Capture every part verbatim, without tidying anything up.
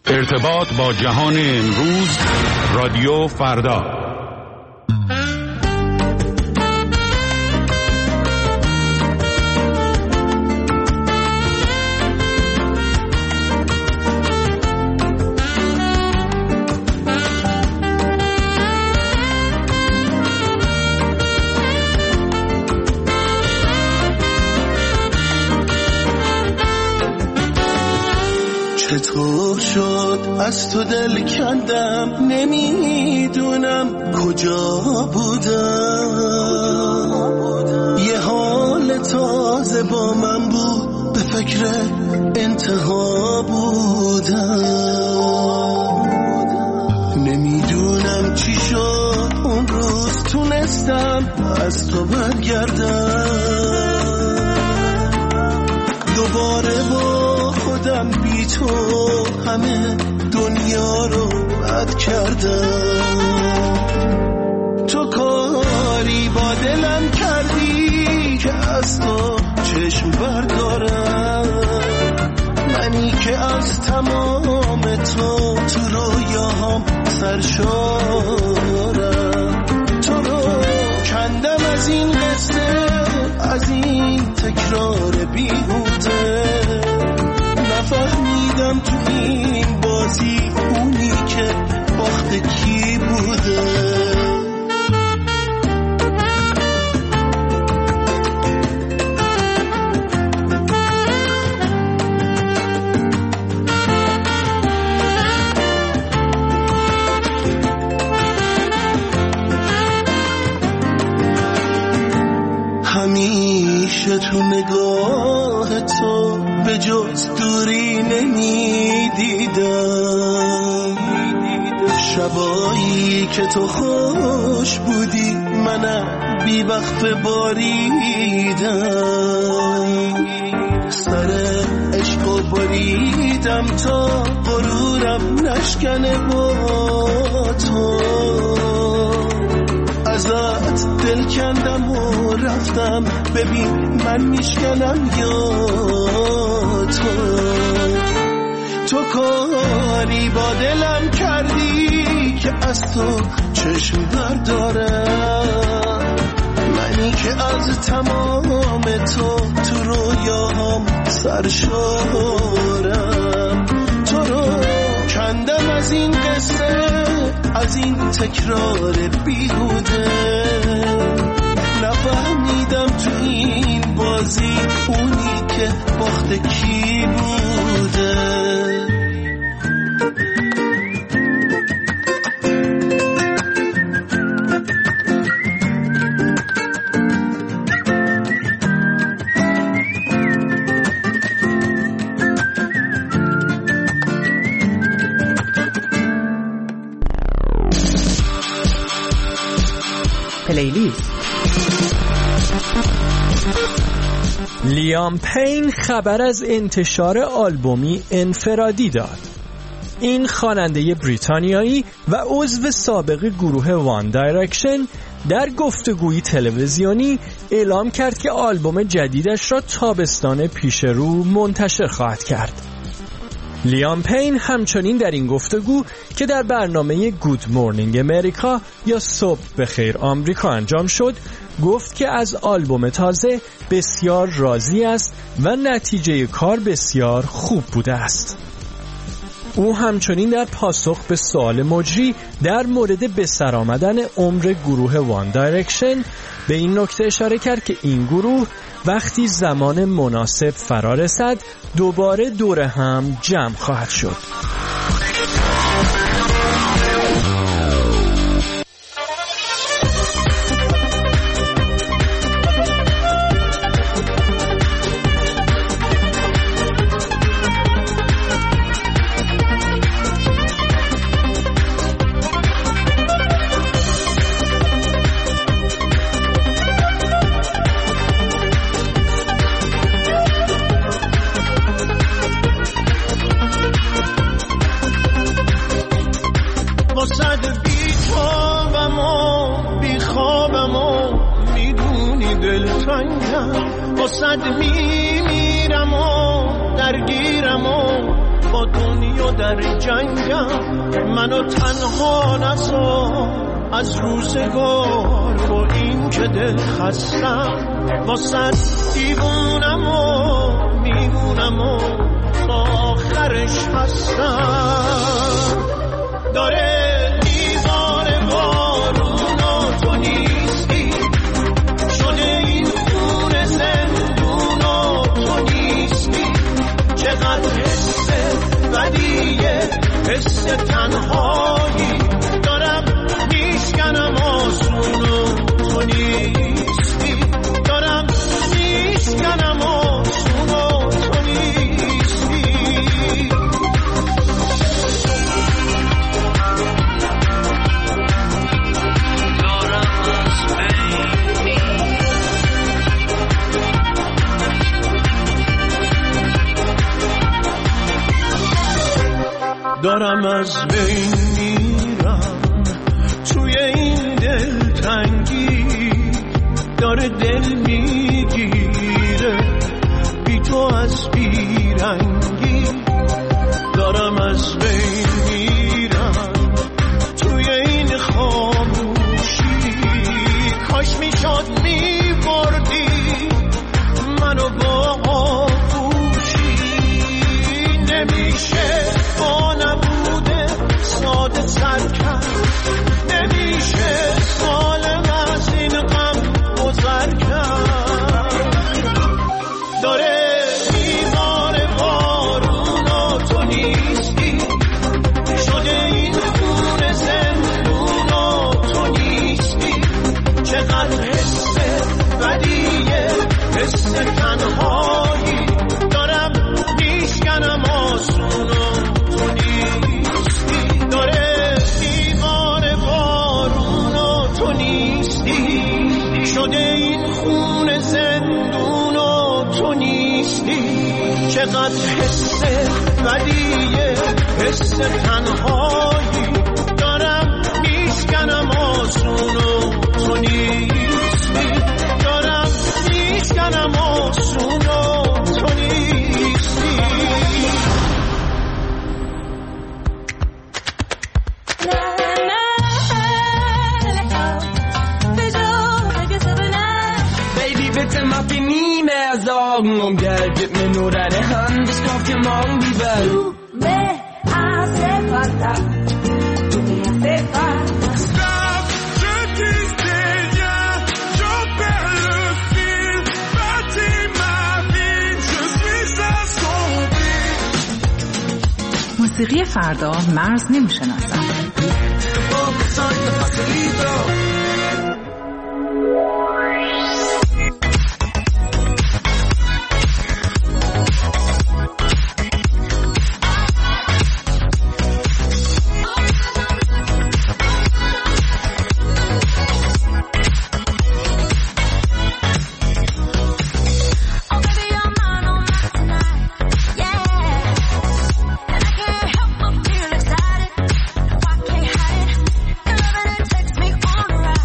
ارتباط با جهان امروز، رادیو فردا. چطور شد از تو دل کندم، نمیدونم کجا بودم. یه حال تازه با من بود، به فکر انتها بودم. نمیدونم چی شد اون روز، تونستم از تو برگردم. دوباره با خودم بی تو همه دنیا رو بد کردم. تو کاری با دلم کردی که از تو چشم بردارم. منی که از تمام تو تو رویاهام سرشارم. تو رو کندم از این قصه، از این تکرار بیهوده. نفهمیدم تو این بازی اونی که باخت کی بوده. همیشه تو نگاه تو به جز دوری نمیدیدم. شبایی که تو خوش بودی منم بی وقف باریدم. سر عشق و باریدم تا غرورم نشکنه با تو. ازت دل کندم و رفتم، ببین من میشکنم یا تو. تو کاری با دلم کردی که از تو چشم بردارم. منی که از تمام تو تو رویاهام سرشارم. تو رو کندم از این قصه، از این تکرار بیهوده. نفهمیدم تو این بازی اونی که باخت کی بوده. پلیلیست. لیام پین خبر از انتشار آلبومی انفرادی داد. این خواننده بریتانیایی و عضو سابق گروه وان دایرکشن در گفتگویی تلویزیونی اعلام کرد که آلبوم جدیدش را تابستان پیش رو منتشر خواهد کرد. لیام پین همچنین در این گفتگو که در برنامه گود مورنینگ امریکا یا صبح بخیر آمریکا انجام شد، گفت که از آلبوم تازه بسیار راضی است و نتیجه کار بسیار خوب بوده است. او همچنین در پاسخ به سوال مجری در مورد به سر آمدن عمر گروه وان دایرکشن به این نکته اشاره کرد که این گروه وقتی زمان مناسب فرا رسد دوباره دور هم جمع خواهد شد. صد میمیرم و درگیرم و با دنیا و در جنگم منو تنها نذار از روزگار و این که دل خستم واسه دیوونم و میمونم و تا آخرش هستم داره دیوار بارون و تو نیستی شده این خون زندون و تو نیستی چقدر حس بدیه حس تنهایی دارم میشکنم آسون و تو نیستی دارم میشکنم آسون و تو نیستی دارم از بین میرم توی این دلتنگی داره دل میگیره بی تو از بیرنگی دارم از بین میرم توی این خاموشی کاش میشد میبردی منو با آغوشی نمیشه با نبوده ساده سر کرد نمیشه سالم از این غم گذر کرد داره دیوار بارون و تو نیستی شده این خون زندون و تو نیستی چقدر حس بدیه حس تنهایی دارم میشکنم آسون و تو نیستی داره دیوار بارون و تو نیستی شده این خون زندون و تو نیستی چقدر حس بدیه حس تنهایی دارم میشکنم آسون و تو نیستی دارم میشکنم آسون و تو نیستی Sorgen um Geld, gib mir nur deine Hand, ich kauf dir morgen die Welt. Du me hace falta, tu me hace falta. Stop, je disais rien, j'en perds le fil, bâtis ma vie, je suis assombri. موسیقی فردا مرز نمیشناسم. Feel excited, why can't hide it? Your loving it takes me on a ride.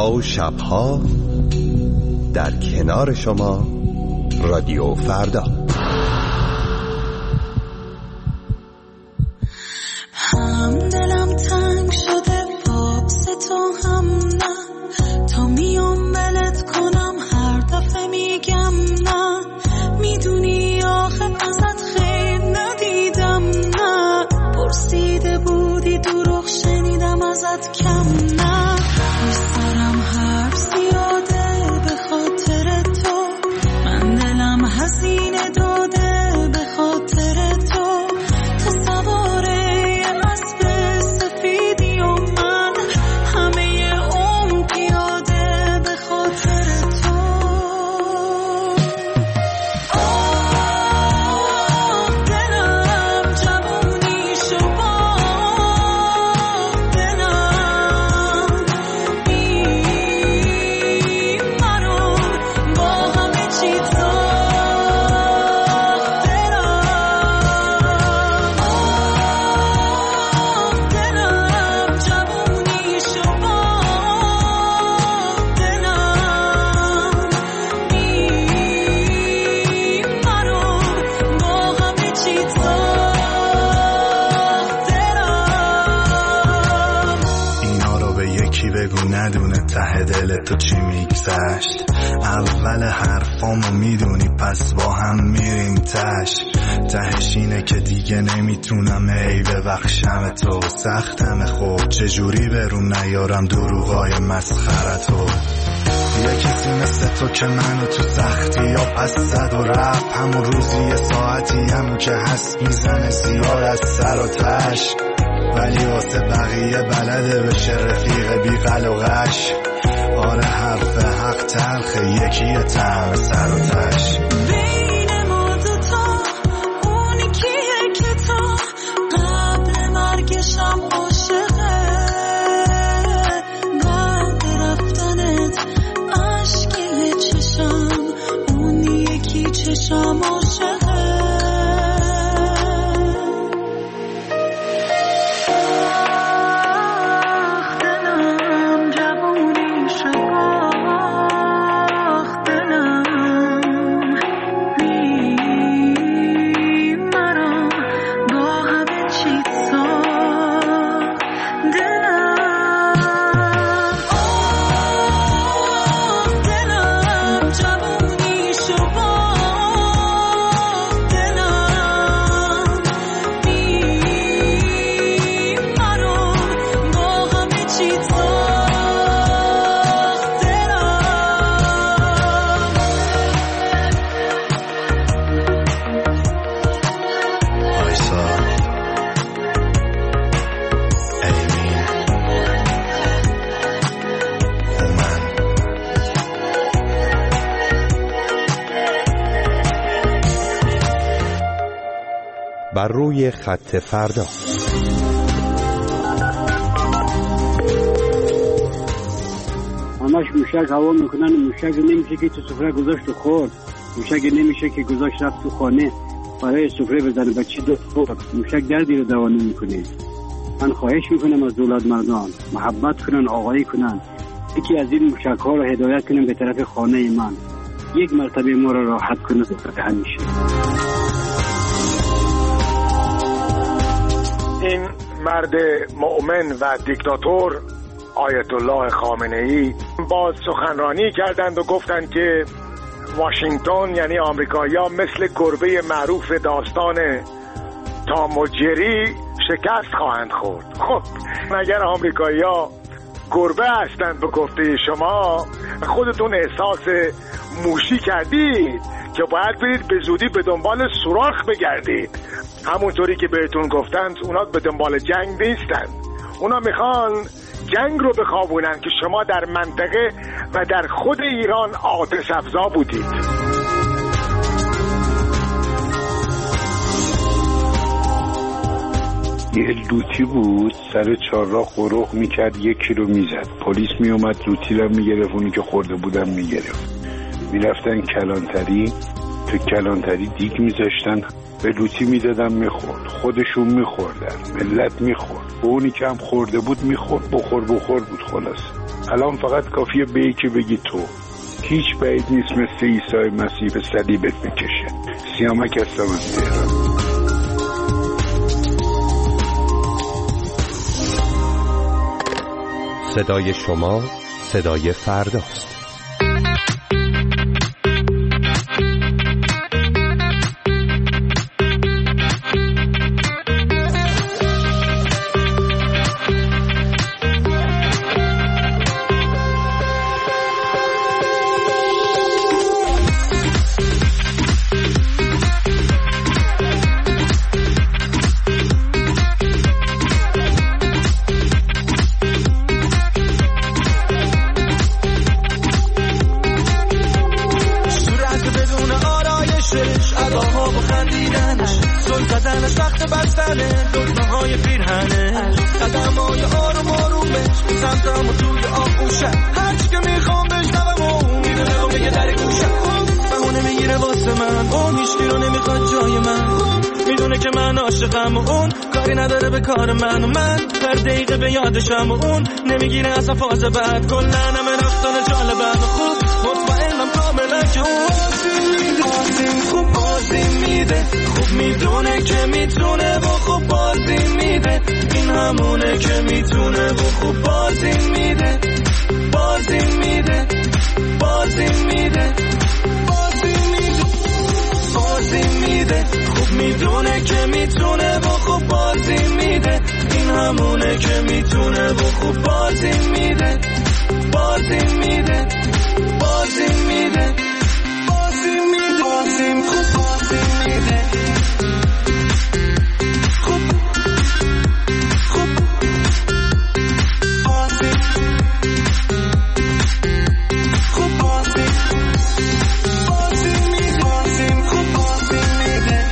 روزها و شبها در کنار شما رادیو فردا. هم دلم تنگ شده پاپس تو هم نه، تا میام بلد کنم هر دفعه میگم نه، میدونی آخه ازت خیر ندیدم نه، پرسیده بودی دروغ شنیدم ازت کم نه، سرم حرف زیاده به خاطر تو، من دلم هزینه داده به خاطر تو، تو سواره اسب سفیدی و من همه عمر پیاده به خاطر تو. آه دلم جوونی شو باخت، دلم بی منو با همه چی ساخت، دلم آه دلم جوونی شو باخت، دلم بی منو با همه چی ساخت، دلم. اینا رو به یکی بگو ندونه ته دل تو چی میگذشت، اول حرفامو میدونی پس با هم میریم تش، تهش اینه که دیگه نمیتونم ای ببخشم تو، سختم خب چجوری برون نیارم دروغای مسخرتو، یه کسی مثل تو که منو تو سختی یا پس زد و رفت، همون روزی یه ساعتی همون که هست میزنه زیاد از سر و تش، ولی واسه بقیه بلده بشه رفیق بی قل و غش، آره حرف حق تلخه یکی طعم سر و تش. بین ما دوتا اونی کیه که تا قبل مرگشم عاشقه، بعد رفتنت عشقی چشم اون یکی چشم عاشقه. آخ دلم جوونی شو باخت، دلم بی منو با همه چی ساخت، دلم آه دلم جوونی شو باخت، دلم بی منو با همه چی ساخت، دلم. آیسا ایمین هومن بر روی خط فردا. همش موشک هوا میکنن، موشک نمیشه که تو سفره گذاشت و خورد، موشک نمیشه که گذاشت رفت تو خانه برای سفره بزنه بچه دو خورد، موشک دردی رو دوا نمیکنه. من خواهش میکنم از دولت مردان محبت کنن، آقایی کنن، یکی از این موشک ها رو هدایت کنن به طرف خانه من، یک مرتبه ما رو راحت کنه به همیشه. این مرد مؤمن و دیکتاتور آیت الله خامنه ای باز سخنرانی کردند و گفتند که واشنگتن یعنی آمریکایی‌ها مثل گربه معروف داستان تام و جری شکست خواهند خورد. خب اگر آمریکایی‌ها گربه هستند به گفته شما، خودتون احساس موشی کردید که باید برید به زودی به دنبال سوراخ بگردید. همونطوری که بهتون گفتند اونا به دنبال جنگ نیستند، اونا میخوان جنگ رو بخوابونن که شما در منطقه و در خود ایران آتش افزا بودید. یه لوتی بود سر چهارراه قروق میکرد، یکی رو میزد، پلیس میومد لوتی رو میگرفت، اونی که خورده بودم میگرفت، میرفتن کلانتری، تو کلانتری دیگ میذاشتن به لوتی میدادن میخورد، خودشون میخوردن، ملت میخورد، اونی که هم خورده بود میخورد، بخور بخور بود. خلاص الان فقط کافیه به یکی بگی تو. هیچ بعید نیست مثل عیسی مسیح به صلیبت بکشه. سیامک هستم از تهران. صدای شما صدای فرداست. کار من و من هر دقیقه به یادشم و اون نمیگیره اصلا فاز بعد کلن همه رفتن جالبن و خوب مطمئنم کاملا که اون خوب بازی میده خوب میدونه که میتونه و خوب بازی میده این همونه که میتونه و خوب بازی میده بازی میده بازی میده بازی میده بازی میده خوب میدونه که میتونه و خوب بازی میده این همونه که میتونه و خوب بازی میده بازی میده بازی میده بازی میده بازی خوب بازی میده خوب خوب بازی خوب بازی بازی میده بازی خوب بازی میده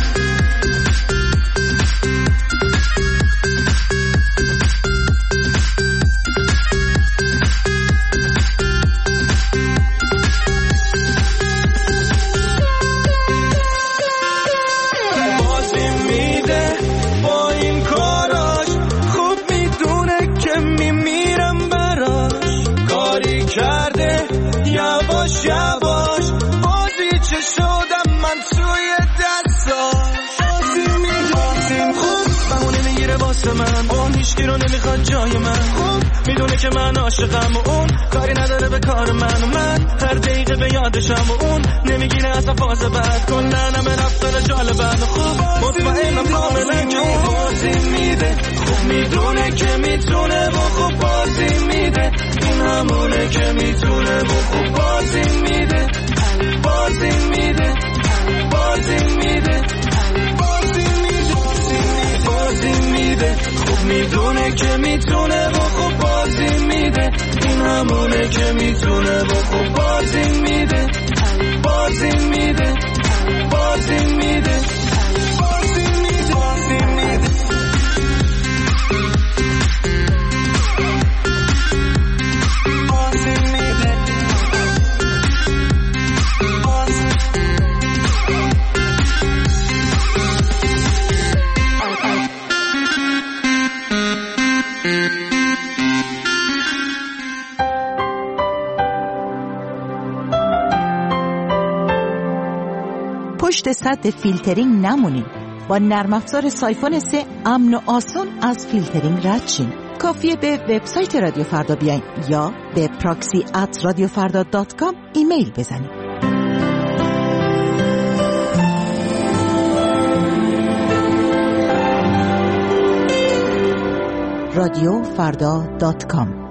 یواش بازی چه شدم من توی دستاش بازی میدونیم خوب بهونه میگیره واسه من اون هیچکی رو نمیخواد جای من خوب میدونه که من عاشقم و اون کاری نداره به کار من و من هر دقیقه به یادشم و اون نمیگیره اصلا فاز بعد کلن همه رفتن جالبن و خوب مطمئنم کاملا که اون بازی میده خوب میدونه که میتونه و خوب بازی میده این همونه که میتونه و خوب بازی میده بازی میده بازی میده بازی میده بازی میده خوب میدونه که میتونه و خوب بازی میده این همونه که میتونه و خوب بازی میده بازی میده بازی میده بازی میده بازی میده پشت سد فیلترینگ نمونید. با نرم افزار سایفون سه امن و آسان از فیلترینگ رد شین. کافیه به وبسایت رادیو فردا بیاین یا به پراکسی ات رادیو فردا دات کام ایمیل بزنید. رادیو فردا دات کام.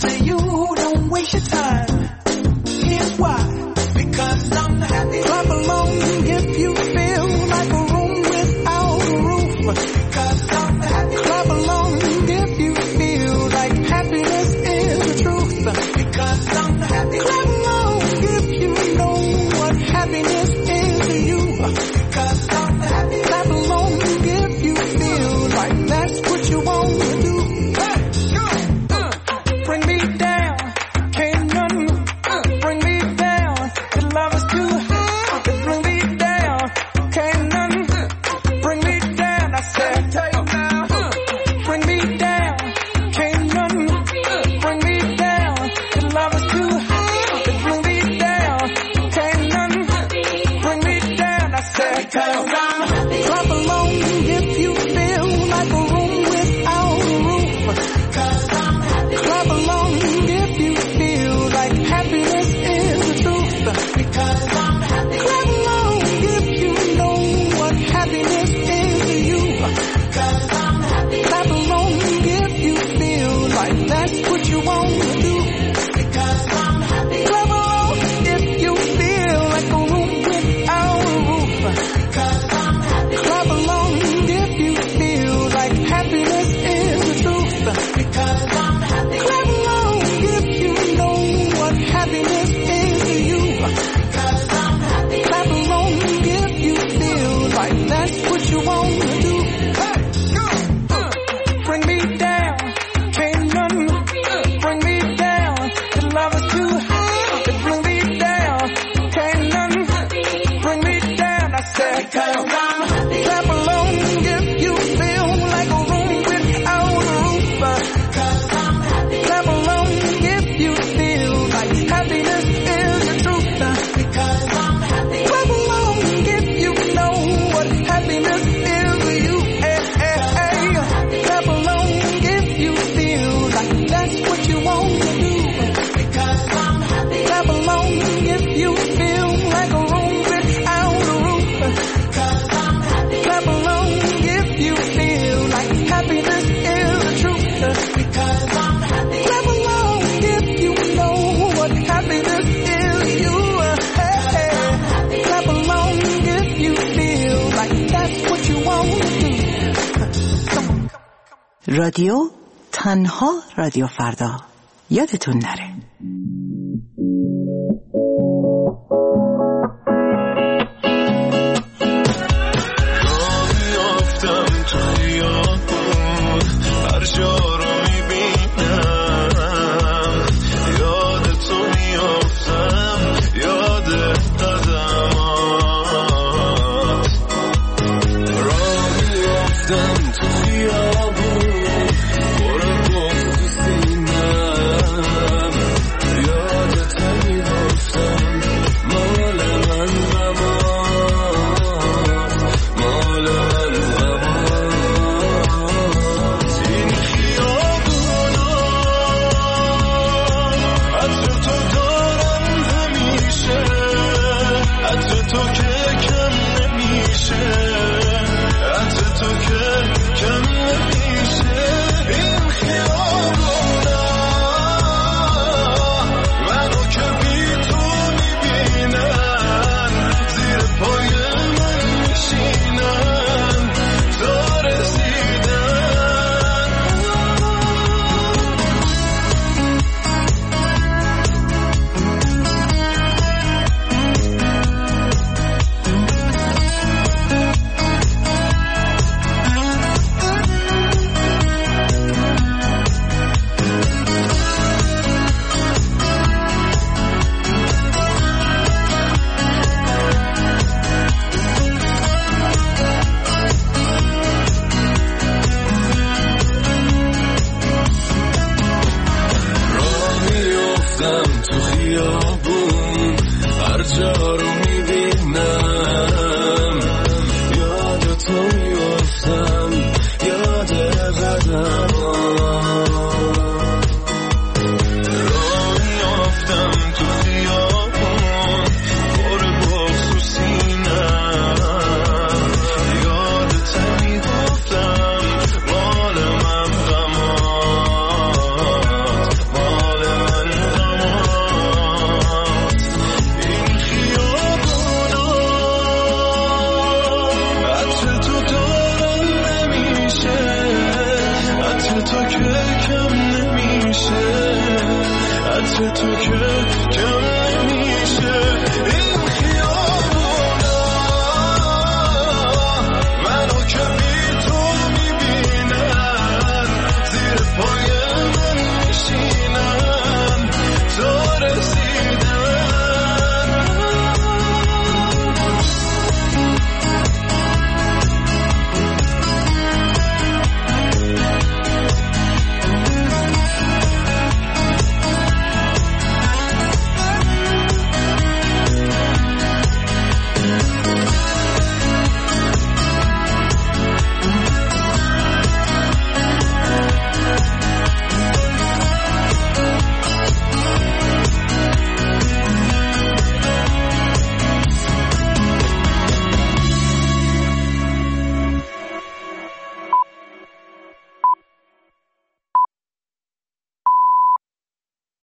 to you, don't waste your time. Here's why. Because I'm happy. Clap along if you feel like a room without a roof. Because I'm happy. Clap along if you feel like happiness is the truth. Because I'm happy. Clap along if you know what happiness is to you. Because I'm happy. Clap along if you feel like that's what you want to do. Hey, go. Uh, bring me down. Can't none uh, bring me down. The love is too high. To bring me down. Can't none uh, bring me down. I said, take now. Uh, bring me down. Can't none uh, bring me down. The love is too high. To bring me down. Can't none uh, bring me down. I said, because I'm happy. Clap along if you feel like a room without a roof. Because I'm happy. Clap along if you feel like happiness is the truth. Because I'm happy. Clap along if you know what happiness is to you. Because I'm happy. Clap along if you feel like that's what you want to do. Because I'm happy. Clap along if you feel like a room without a roof. Because I'm happy. Clap along if you feel like happiness is the truth. Because I'm happy. Clap along if you know what happiness is to you. Because I'm happy. Clap along if you feel like that's what you want to do. Hey, go. Uh, bring me down. Can't none uh, bring me down. The love is too high to bring me down. Can't none uh, bring me down. I said, because I'm happy. Clap along if you feel like a room without a roof. Because I'm happy. Clap along if you feel like happiness is the truth. Because I'm happy. Clap along if you know what happiness is to you. Hey, hey, hey. Clap along if you feel like that's what you want to do. Because I'm happy. Clap along if you feel like a room without a roof. Because I'm happy. Clap along if you feel like happiness is the truth. Because I'm happy. Clap along if you know what happiness is to you. Hey, hey. Clap along if you feel like that's what you want to do. رادیو تنها رادیو فردا. یادتون نره. میافتم تو خیابون هر جا رو میبینم یاد تو میافتم یاد قدمات راه میافتم تو خیابون پر بغض تو سینم یاد تو میافتم مال من غمات مال من غمات این خیابونا عطر تو دارم همیشه عطر تو که کم نمیشه عطر تو که کم نمیشه این خیابونا منو که بی تو میبینن زیر پای من میشینن تا رسیدن راه میافتم تو خیابون هر جا رو میبینم یاد تو میافتم یاد قدمات راه میافتم تو خیابون پر بغض تو سینم یاد تو میافتم مال من غمات مال عطر تو که کم